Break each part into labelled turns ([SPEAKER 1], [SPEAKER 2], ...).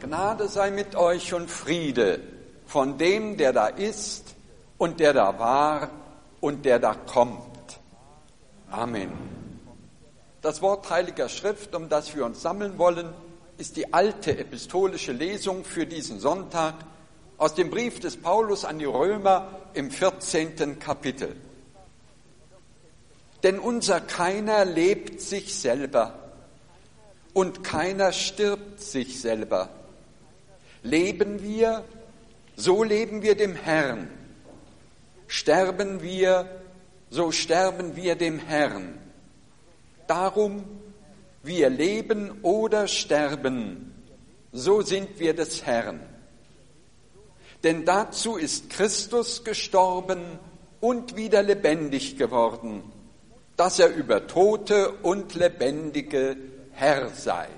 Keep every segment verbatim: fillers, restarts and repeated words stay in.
[SPEAKER 1] Gnade sei mit euch und Friede von dem, der da ist und der da war und der da kommt. Amen. Das Wort Heiliger Schrift, um das wir uns sammeln wollen, ist die alte epistolische Lesung für diesen Sonntag aus dem Brief des Paulus an die Römer im vierzehnten Kapitel. Denn unser keiner lebt sich selber und keiner stirbt sich selber. Leben wir, so leben wir dem Herrn. Sterben wir, so sterben wir dem Herrn. Darum, wir leben oder sterben, so sind wir des Herrn. Denn dazu ist Christus gestorben und wieder lebendig geworden, dass er über Tote und Lebendige Herr sei.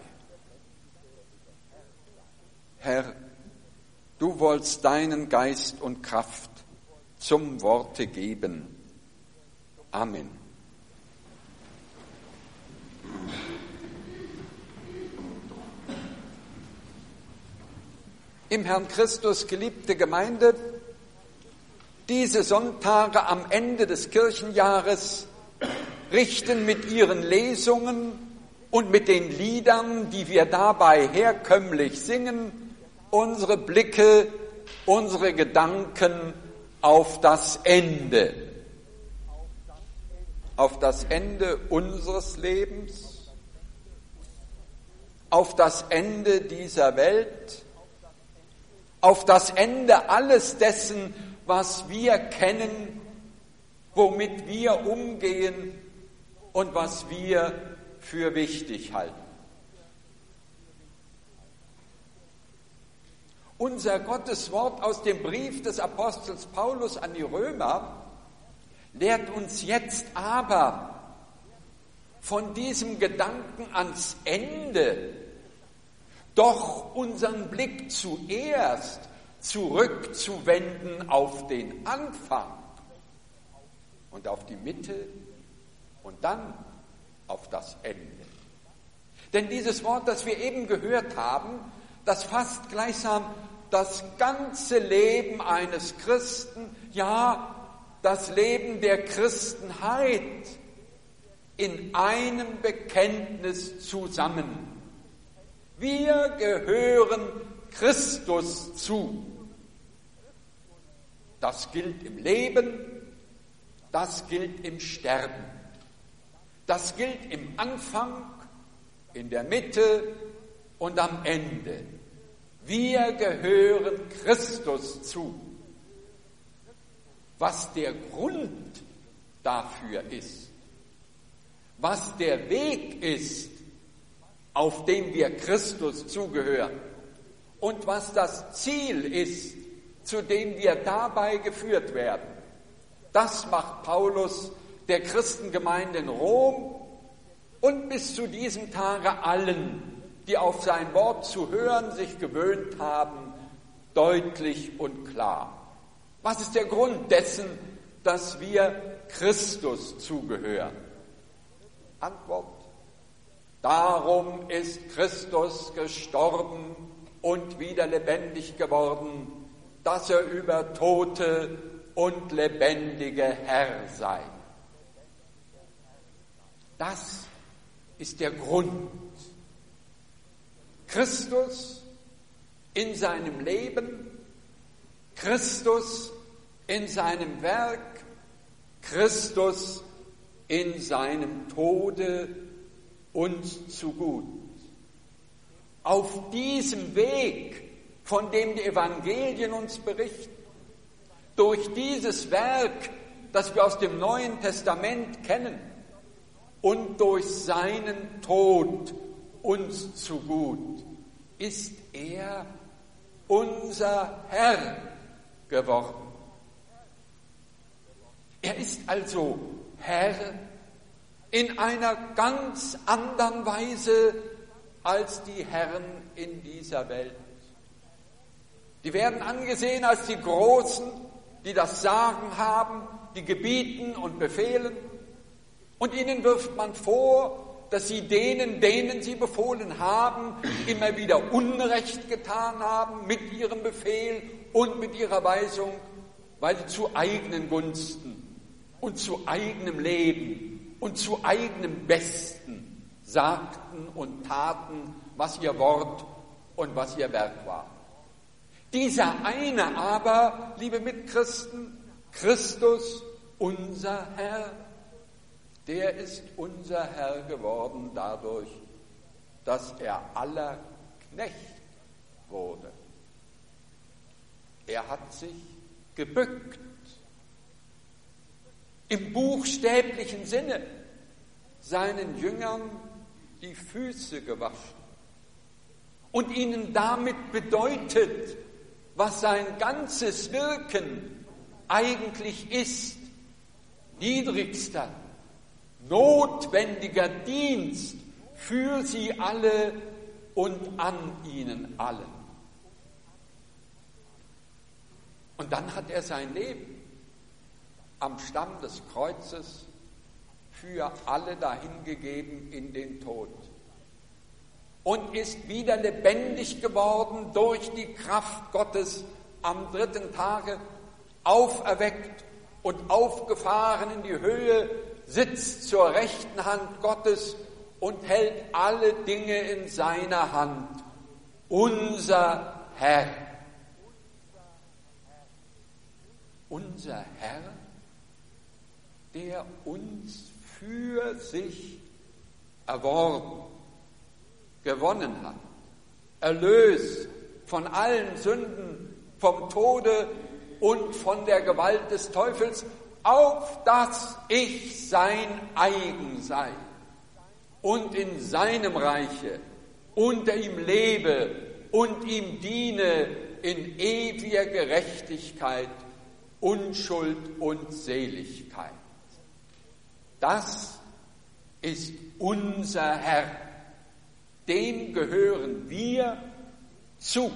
[SPEAKER 1] Herr, du wollst deinen Geist und Kraft zum Worte geben. Amen. Im Herrn Christus geliebte Gemeinde, diese Sonntage am Ende des Kirchenjahres richten mit ihren Lesungen und mit den Liedern, die wir dabei herkömmlich singen, unsere Blicke, unsere Gedanken auf das Ende. Auf das Ende unseres Lebens, auf das Ende dieser Welt, auf das Ende alles dessen, was wir kennen, womit wir umgehen und was wir für wichtig halten. Unser Gotteswort aus dem Brief des Apostels Paulus an die Römer lehrt uns jetzt aber von diesem Gedanken ans Ende doch unseren Blick zuerst zurückzuwenden auf den Anfang und auf die Mitte und dann auf das Ende. Denn dieses Wort, das wir eben gehört haben, das fasst gleichsam das ganze Leben eines Christen, ja, das Leben der Christenheit in einem Bekenntnis zusammen. Wir gehören Christus zu. Das gilt im Leben, das gilt im Sterben. Das gilt im Anfang, in der Mitte und am Ende. Wir gehören Christus zu. Was der Grund dafür ist, was der Weg ist, auf dem wir Christus zugehören und was das Ziel ist, zu dem wir dabei geführt werden, das macht Paulus der Christengemeinde in Rom und bis zu diesem Tage allen, die auf sein Wort zu hören sich gewöhnt haben, deutlich und klar. Was ist der Grund dessen, dass wir Christus zugehören? Antwort: Darum ist Christus gestorben und wieder lebendig geworden, dass er über Tote und Lebendige Herr sei. Das ist der Grund. Christus in seinem Leben, Christus in seinem Werk, Christus in seinem Tode uns zu gut. Auf diesem Weg, von dem die Evangelien uns berichten, durch dieses Werk, das wir aus dem Neuen Testament kennen, und durch seinen Tod uns zu gut, ist er unser Herr geworden. Er ist also Herr in einer ganz anderen Weise als die Herren in dieser Welt. Die werden angesehen als die Großen, die das Sagen haben, die gebieten und befehlen. Und ihnen wirft man vor, dass sie denen, denen sie befohlen haben, immer wieder Unrecht getan haben mit ihrem Befehl und mit ihrer Weisung, weil sie zu eigenen Gunsten und zu eigenem Leben und zu eigenem Besten sagten und taten, was ihr Wort und was ihr Werk war. Dieser eine aber, liebe Mitchristen, Christus, unser Herr, der ist unser Herr geworden dadurch, dass er aller Knecht wurde. Er hat sich gebückt, im buchstäblichen Sinne seinen Jüngern die Füße gewaschen und ihnen damit bedeutet, was sein ganzes Wirken eigentlich ist: niedrigster, notwendiger Dienst für sie alle und an ihnen allen. Und dann hat er sein Leben am Stamm des Kreuzes für alle dahingegeben in den Tod und ist wieder lebendig geworden durch die Kraft Gottes am dritten Tage, auferweckt und aufgefahren in die Höhe, sitzt zur rechten Hand Gottes und hält alle Dinge in seiner Hand. Unser Herr. Unser Herr, der uns für sich erworben, gewonnen hat, erlöst von allen Sünden, vom Tode und von der Gewalt des Teufels, auf dass ich sein eigen sei und in seinem Reiche unter ihm lebe und ihm diene in ewiger Gerechtigkeit, Unschuld und Seligkeit. Das ist unser Herr, dem gehören wir zu.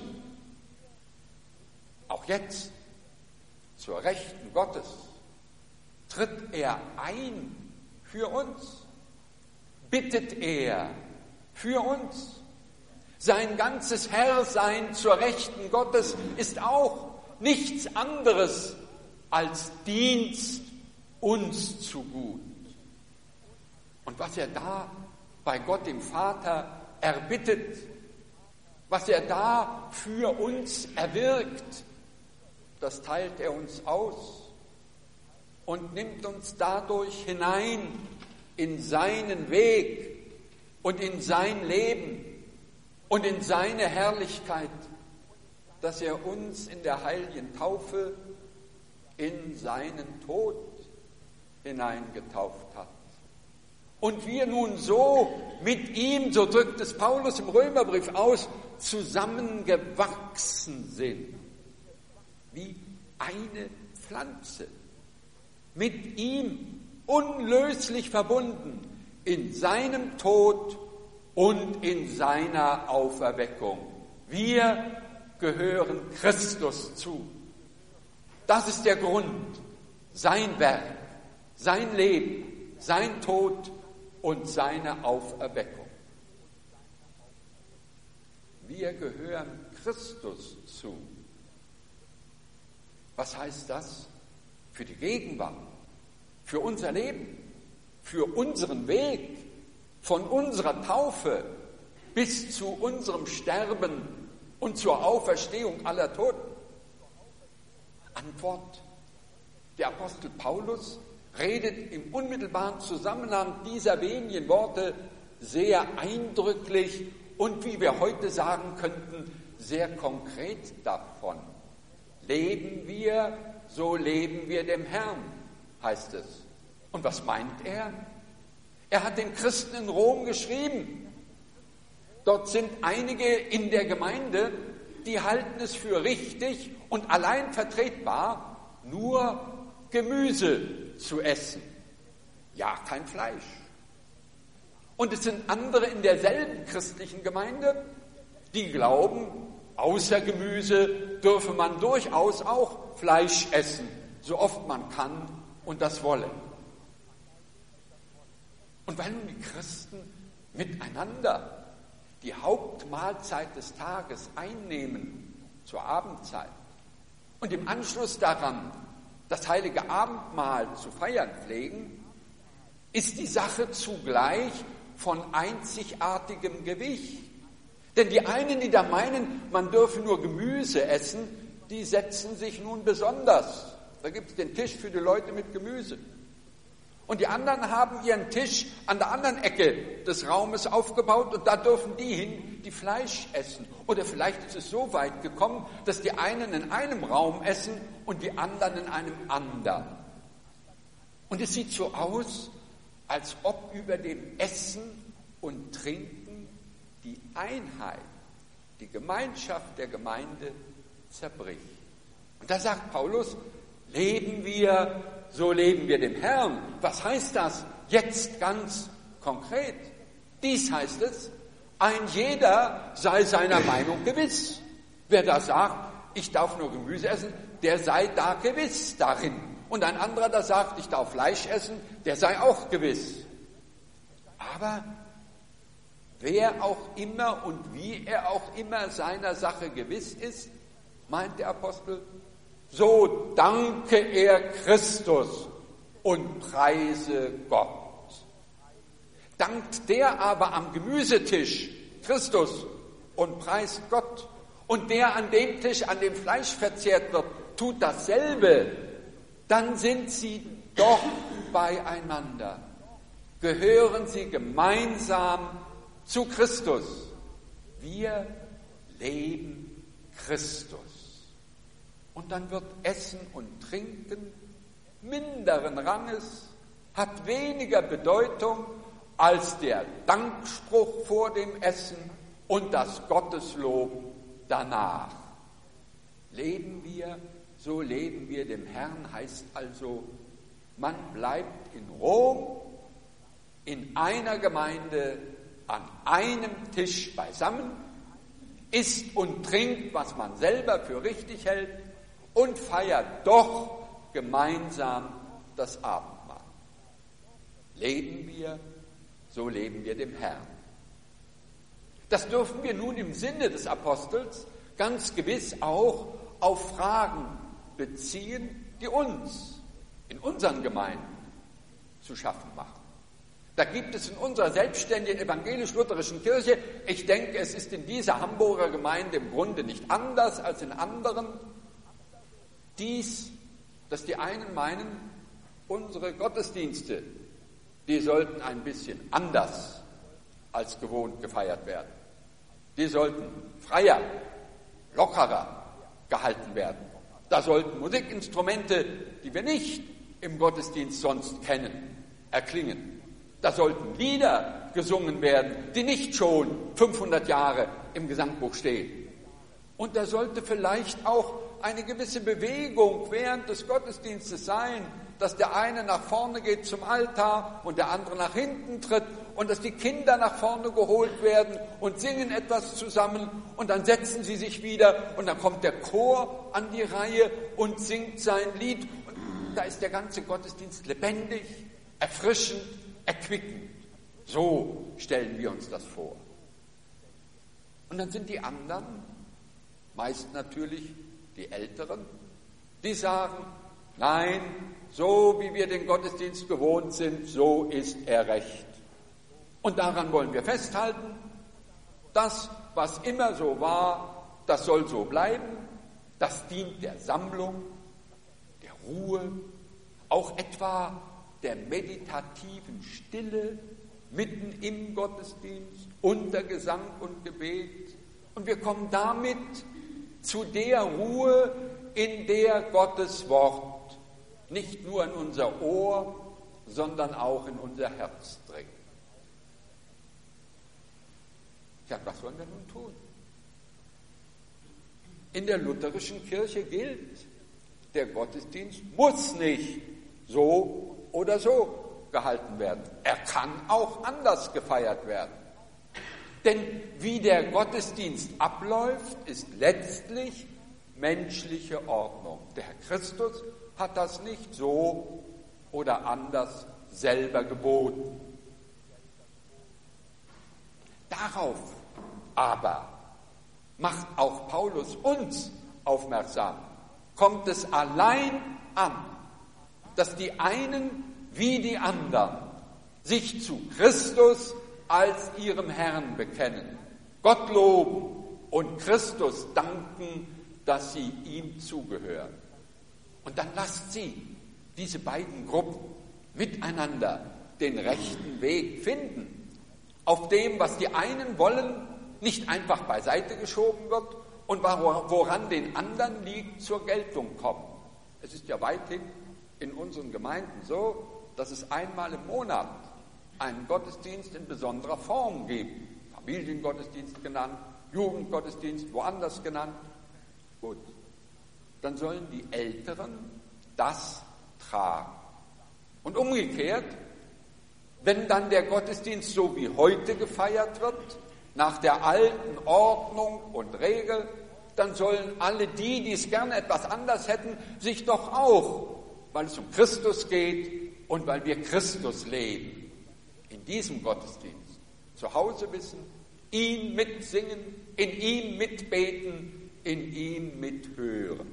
[SPEAKER 1] Auch jetzt, zur Rechten Gottes, tritt er ein für uns, bittet er für uns. Sein ganzes Herrsein zur Rechten Gottes ist auch nichts anderes als Dienst uns zu gut. Und was er da bei Gott dem Vater erbittet, was er da für uns erwirkt, das teilt er uns aus und nimmt uns dadurch hinein in seinen Weg und in sein Leben und in seine Herrlichkeit, dass er uns in der heiligen Taufe in seinen Tod hineingetauft hat. Und wir nun so mit ihm, so drückt es Paulus im Römerbrief aus, zusammengewachsen sind, wie eine Pflanze, mit ihm unlöslich verbunden in seinem Tod und in seiner Auferweckung. Wir gehören Christus zu. Das ist der Grund, sein Werk, sein Leben, sein Tod und seine Auferweckung. Wir gehören Christus zu. Was heißt das für die Gegenwart, für unser Leben, für unseren Weg, von unserer Taufe bis zu unserem Sterben und zur Auferstehung aller Toten? Antwort: Der Apostel Paulus redet im unmittelbaren Zusammenhang dieser wenigen Worte sehr eindrücklich und, wie wir heute sagen könnten, sehr konkret davon. Leben wir, so leben wir dem Herrn, heißt es. Und was meint er? Er hat den Christen in Rom geschrieben. Dort sind einige in der Gemeinde, die halten es für richtig und allein vertretbar, nur Gemüse zu essen. Ja, kein Fleisch. Und es sind andere in derselben christlichen Gemeinde, die glauben, außer Gemüse dürfe man durchaus auch Fleisch essen, so oft man kann und das wolle. Und weil nun die Christen miteinander die Hauptmahlzeit des Tages einnehmen zur Abendzeit und im Anschluss daran das heilige Abendmahl zu feiern pflegen, ist die Sache zugleich von einzigartigem Gewicht. Denn die einen, die da meinen, man dürfe nur Gemüse essen, die setzen sich nun besonders. Da gibt es den Tisch für die Leute mit Gemüse. Und die anderen haben ihren Tisch an der anderen Ecke des Raumes aufgebaut und da dürfen die hin, die Fleisch essen. Oder vielleicht ist es so weit gekommen, dass die einen in einem Raum essen und die anderen in einem anderen. Und es sieht so aus, als ob über dem Essen und Trinken die Einheit, die Gemeinschaft der Gemeinde zerbricht. Und da sagt Paulus, leben wir, so leben wir dem Herrn. Was heißt das jetzt ganz konkret? Dies heißt es, ein jeder sei seiner Meinung gewiss. Wer da sagt, ich darf nur Gemüse essen, der sei da gewiss darin. Und ein anderer, der sagt, ich darf Fleisch essen, der sei auch gewiss. Aber wer auch immer und wie er auch immer seiner Sache gewiss ist, meint der Apostel, so danke er Christus und preise Gott. Dankt der aber am Gemüsetisch Christus und preist Gott. Und der an dem Tisch, an dem Fleisch verzehrt wird, tut dasselbe, dann sind sie doch beieinander. Gehören sie gemeinsam zu Christus. Wir leben Christus. Und dann wird Essen und Trinken minderen Ranges, hat weniger Bedeutung als der Dankspruch vor dem Essen und das Gotteslob danach. Leben wir, so leben wir dem Herrn, heißt also, man bleibt in Rom, in einer Gemeinde, an einem Tisch beisammen, isst und trinkt, was man selber für richtig hält, und feiert doch gemeinsam das Abendmahl. Leben wir, so leben wir dem Herrn. Das dürfen wir nun im Sinne des Apostels ganz gewiss auch auf Fragen beziehen, die uns in unseren Gemeinden zu schaffen machen. Da gibt es in unserer selbstständigen evangelisch-lutherischen Kirche, ich denke, es ist in dieser Hamburger Gemeinde im Grunde nicht anders als in anderen, dies, dass die einen meinen, unsere Gottesdienste, die sollten ein bisschen anders als gewohnt gefeiert werden. Die sollten freier, lockerer gehalten werden. Da sollten Musikinstrumente, die wir nicht im Gottesdienst sonst kennen, erklingen. Da sollten Lieder gesungen werden, die nicht schon fünfhundert Jahre im Gesangbuch stehen. Und da sollte vielleicht auch eine gewisse Bewegung während des Gottesdienstes sein, dass der eine nach vorne geht zum Altar und der andere nach hinten tritt und dass die Kinder nach vorne geholt werden und singen etwas zusammen und dann setzen sie sich wieder und dann kommt der Chor an die Reihe und singt sein Lied und da ist der ganze Gottesdienst lebendig, erfrischend, erquickend. So stellen wir uns das vor. Und dann sind die anderen, meist natürlich die Älteren, die sagen, nein, so wie wir den Gottesdienst gewohnt sind, so ist er recht. Und daran wollen wir festhalten, das, was immer so war, das soll so bleiben, das dient der Sammlung, der Ruhe, auch etwa der meditativen Stille mitten im Gottesdienst, unter Gesang und Gebet. Und wir kommen damit zu der Ruhe, in der Gottes Wort nicht nur in unser Ohr, sondern auch in unser Herz dringt. Ja, was sollen wir nun tun? In der lutherischen Kirche gilt, der Gottesdienst muss nicht so oder so gehalten werden. Er kann auch anders gefeiert werden. Denn wie der Gottesdienst abläuft, ist letztlich menschliche Ordnung. Der Herr Christus hat das nicht so oder anders selber geboten. Darauf aber macht auch Paulus uns aufmerksam, kommt es allein an, dass die einen wie die anderen sich zu Christus als ihrem Herrn bekennen, Gott loben und Christus danken, dass sie ihm zugehören. Und dann lasst sie, diese beiden Gruppen, miteinander den rechten Weg finden, auf dem, was die einen wollen, nicht einfach beiseite geschoben wird und woran den anderen liegt, zur Geltung kommt. Es ist ja weithin in unseren Gemeinden so, dass es einmal im Monat einen Gottesdienst in besonderer Form gibt. Familiengottesdienst genannt, Jugendgottesdienst, woanders genannt. Gut, dann sollen die Älteren das tragen. Und umgekehrt, wenn dann der Gottesdienst so wie heute gefeiert wird, nach der alten Ordnung und Regel, dann sollen alle die, die es gerne etwas anders hätten, sich doch auch, weil es um Christus geht und weil wir Christus leben, in diesem Gottesdienst zu Hause wissen, ihn mitsingen, in ihm mitbeten, in ihm mithören.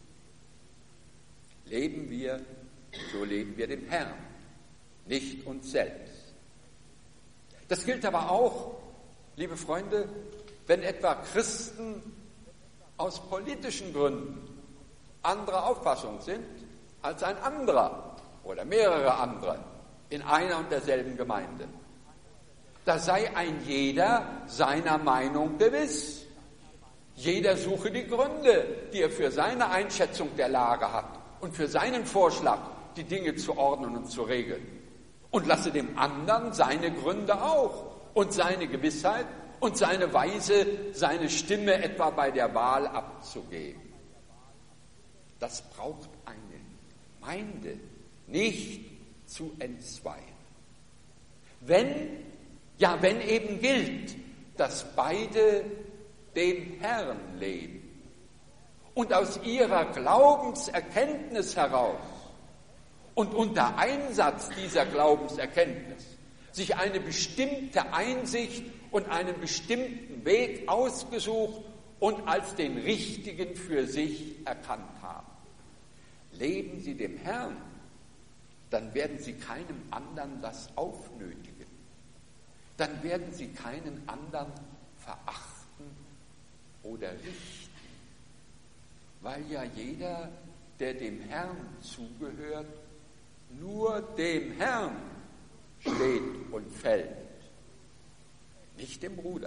[SPEAKER 1] Leben wir, so leben wir dem Herrn, nicht uns selbst. Das gilt aber auch, liebe Freunde, wenn etwa Christen aus politischen Gründen anderer Auffassung sind als ein anderer oder mehrere andere in einer und derselben Gemeinde. Da sei ein jeder seiner Meinung gewiss. Jeder suche die Gründe, die er für seine Einschätzung der Lage hat und für seinen Vorschlag, die Dinge zu ordnen und zu regeln. Und lasse dem anderen seine Gründe auch und seine Gewissheit und seine Weise, seine Stimme etwa bei der Wahl abzugeben. Das braucht eine Gemeinde nicht zu entzweien. Wenn, ja, wenn eben gilt, dass beide dem Herrn leben und aus ihrer Glaubenserkenntnis heraus und unter Einsatz dieser Glaubenserkenntnis sich eine bestimmte Einsicht und einen bestimmten Weg ausgesucht und als den richtigen für sich erkannt haben. Leben sie dem Herrn, dann werden sie keinem anderen das aufnötigen. Dann werden sie keinen anderen verachten oder richten. Weil ja jeder, der dem Herrn zugehört, nur dem Herrn steht und fällt. Nicht dem Bruder,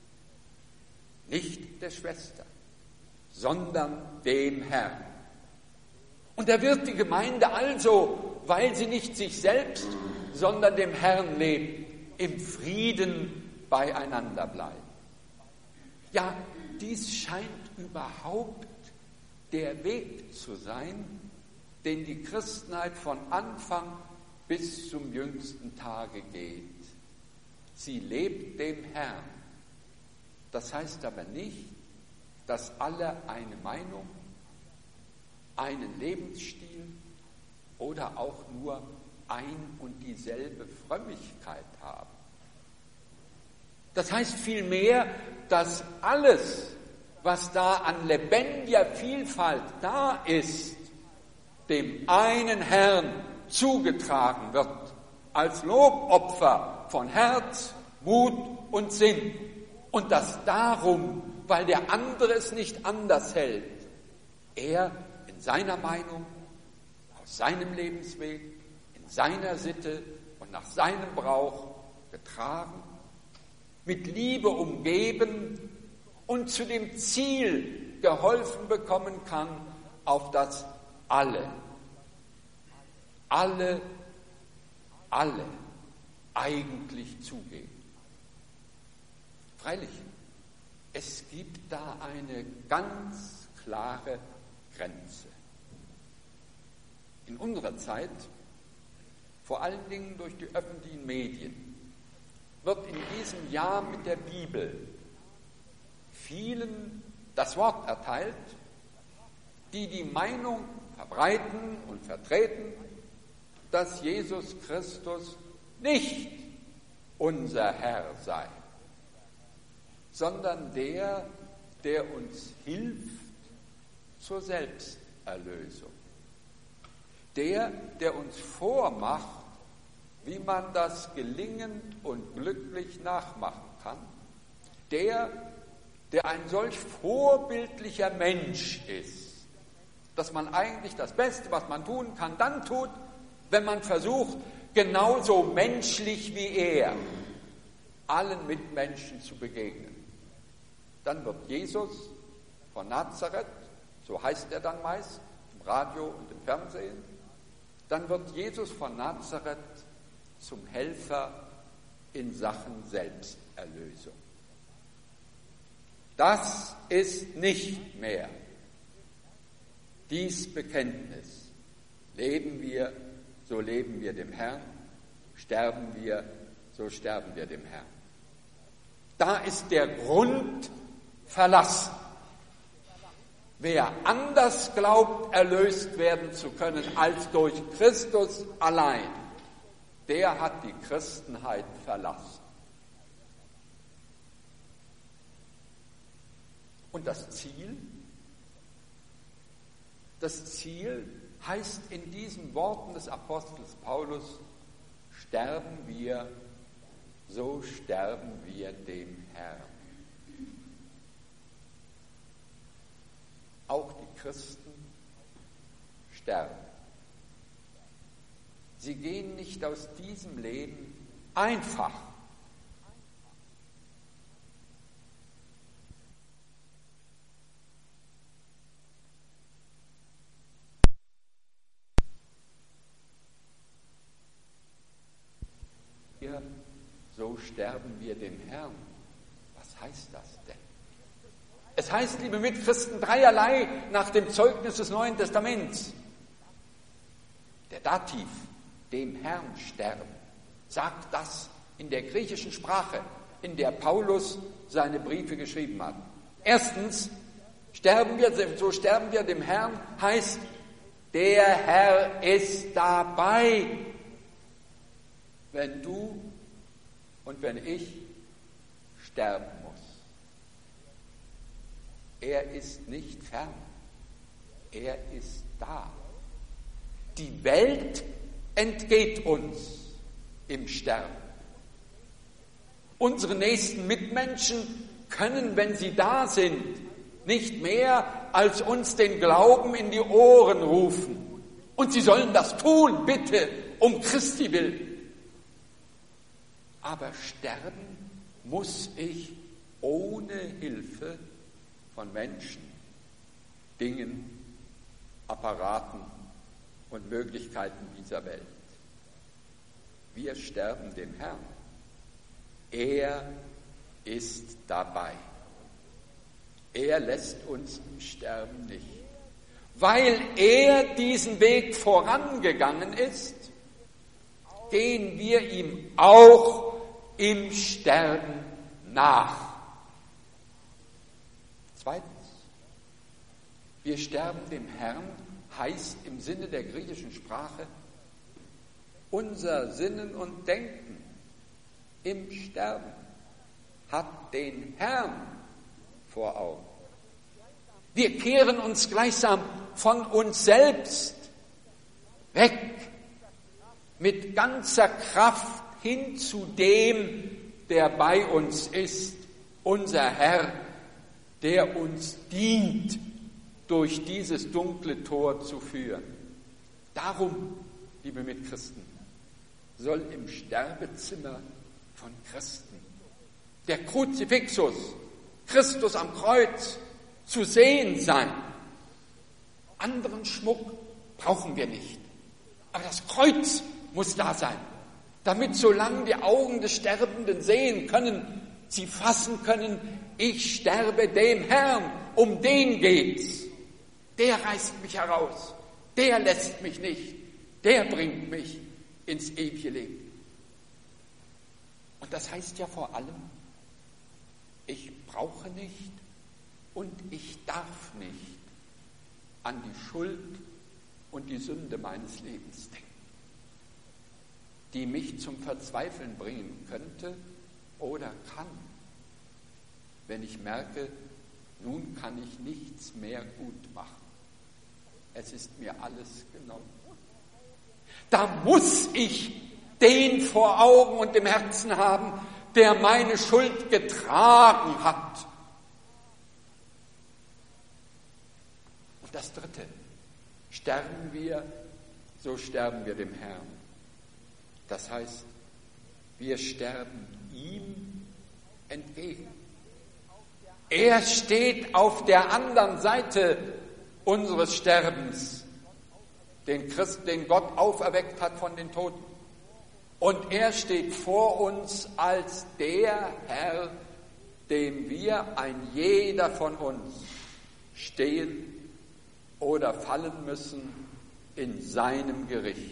[SPEAKER 1] nicht der Schwester, sondern dem Herrn. Und da wird die Gemeinde also, weil sie nicht sich selbst, sondern dem Herrn lebt, im Frieden beieinander bleiben. Ja, dies scheint überhaupt der Weg zu sein, den die Christenheit von Anfang bis zum jüngsten Tage geht. Sie lebt dem Herrn. Das heißt aber nicht, dass alle eine Meinung, einen Lebensstil oder auch nur ein und dieselbe Frömmigkeit haben. Das heißt vielmehr, dass alles, was da an lebendiger Vielfalt da ist, dem einen Herrn zugetragen wird, als Lobopfer von Herz, Mut und Sinn. Und dass darum, weil der andere es nicht anders hält, er in seiner Meinung, aus seinem Lebensweg, in seiner Sitte und nach seinem Brauch getragen, mit Liebe umgeben und zu dem Ziel geholfen bekommen kann, auf das alle, alle, alle eigentlich zugehen. Freilich, es gibt da eine ganz klare Grenze. In unserer Zeit, vor allen Dingen durch die öffentlichen Medien, wird in diesem Jahr mit der Bibel vielen das Wort erteilt, die die Meinung verbreiten und vertreten, dass Jesus Christus nicht unser Herr sei, sondern der, der uns hilft zur Selbsterlösung. Der, der uns vormacht, wie man das gelingend und glücklich nachmachen kann. Der, der ein solch vorbildlicher Mensch ist, dass man eigentlich das Beste, was man tun kann, dann tut, wenn man versucht, genauso menschlich wie er allen Mitmenschen zu begegnen. Dann wird Jesus von Nazareth, so heißt er dann meist, im Radio und im Fernsehen, dann wird Jesus von Nazareth zum Helfer in Sachen Selbsterlösung. Das ist nicht mehr dies Bekenntnis. Leben wir, so leben wir dem Herrn. Sterben wir, so sterben wir dem Herrn. Da ist der Grund verlassen. Wer anders glaubt, erlöst werden zu können als durch Christus allein, der hat die Christenheit verlassen. Und das Ziel? Das Ziel heißt in diesen Worten des Apostels Paulus, sterben wir, so sterben wir dem Herrn. Auch die Christen sterben. Sie gehen nicht aus diesem Leben einfach. So sterben wir dem Herrn. Was heißt das denn? Es heißt, liebe Mitchristen, dreierlei nach dem Zeugnis des Neuen Testaments. Der Dativ, dem Herrn sterben, sagt das in der griechischen Sprache, in der Paulus seine Briefe geschrieben hat. Erstens, sterben wir, so sterben wir dem Herrn, heißt, der Herr ist dabei, wenn du und wenn ich sterben muss. Er ist nicht fern, er ist da. Die Welt entgeht uns im Sterben. Unsere nächsten Mitmenschen können, wenn sie da sind, nicht mehr als uns den Glauben in die Ohren rufen. Und sie sollen das tun, bitte, um Christi willen. Aber sterben muss ich ohne Hilfe von Menschen, Dingen, Apparaten und Möglichkeiten dieser Welt. Wir sterben dem Herrn. Er ist dabei. Er lässt uns im Sterben nicht. Weil er diesen Weg vorangegangen ist, gehen wir ihm auch im Sterben nach. Zweitens, wir sterben dem Herrn heißt im Sinne der griechischen Sprache, unser Sinnen und Denken im Sterben hat den Herrn vor Augen. Wir kehren uns gleichsam von uns selbst weg mit ganzer Kraft hin zu dem, der bei uns ist, unser Herr, der uns dient, durch dieses dunkle Tor zu führen. Darum, liebe Mitchristen, soll im Sterbezimmer von Christen der Kruzifixus, Christus am Kreuz, zu sehen sein. Anderen Schmuck brauchen wir nicht. Aber das Kreuz muss da sein, damit solange die Augen des Sterbenden sehen können, sie fassen können, ich sterbe dem Herrn, um den geht's. Der reißt mich heraus, der lässt mich nicht, der bringt mich ins ewige Leben. Und das heißt ja vor allem, ich brauche nicht und ich darf nicht an die Schuld und die Sünde meines Lebens denken, die mich zum Verzweifeln bringen könnte oder kann. wenn ich merke, nun kann ich nichts mehr gut machen. Es ist mir alles genommen. Da muss ich den vor Augen und im Herzen haben, der meine Schuld getragen hat. Und das Dritte, sterben wir, so sterben wir dem Herrn. Das heißt, wir sterben ihm entgegen. Er steht auf der anderen Seite unseres Sterbens, den Christ, den Gott auferweckt hat von den Toten. Und er steht vor uns als der Herr, dem wir, ein jeder von uns, stehen oder fallen müssen in seinem Gericht.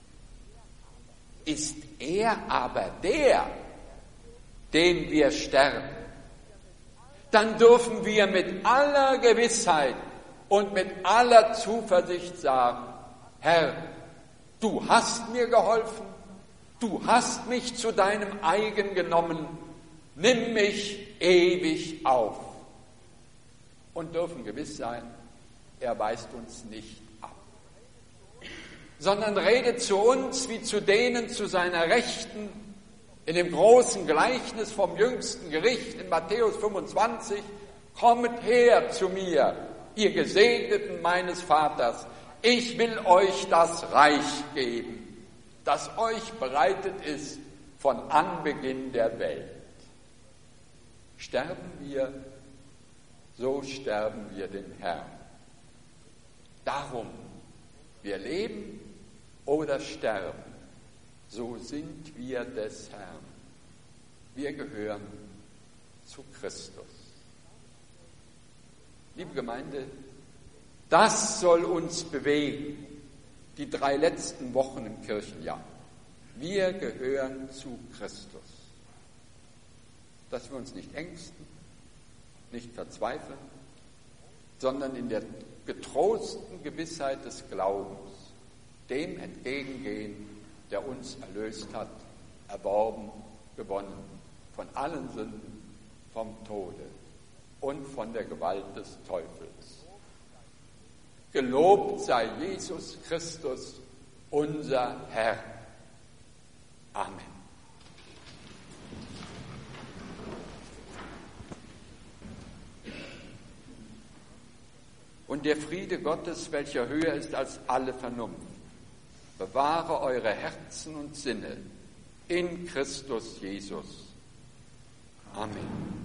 [SPEAKER 1] Ist er aber der, dem wir sterben, dann dürfen wir mit aller Gewissheit und mit aller Zuversicht sagen, Herr, du hast mir geholfen, du hast mich zu deinem eigen genommen, nimm mich ewig auf. Und dürfen gewiss sein, er weist uns nicht ab, sondern redet zu uns wie zu denen zu seiner Rechten in dem großen Gleichnis vom jüngsten Gericht in Matthäus fünfundzwanzig, kommet her zu mir, ihr Gesegneten meines Vaters, ich will euch das Reich geben, das euch bereitet ist von Anbeginn der Welt. Sterben wir, so sterben wir dem Herrn. Darum, wir leben oder sterben, so sind wir des Herrn. Wir gehören zu Christus. Liebe Gemeinde, das soll uns bewegen, die drei letzten Wochen im Kirchenjahr. Wir gehören zu Christus. Dass wir uns nicht ängsten, nicht verzweifeln, sondern in der getrosten Gewissheit des Glaubens dem entgegengehen, der uns erlöst hat, erworben, gewonnen, von allen Sünden, vom Tode und von der Gewalt des Teufels. Gelobt sei Jesus Christus, unser Herr. Amen. Und der Friede Gottes, welcher höher ist als alle Vernunft, bewahre eure Herzen und Sinne in Christus Jesus. Amen.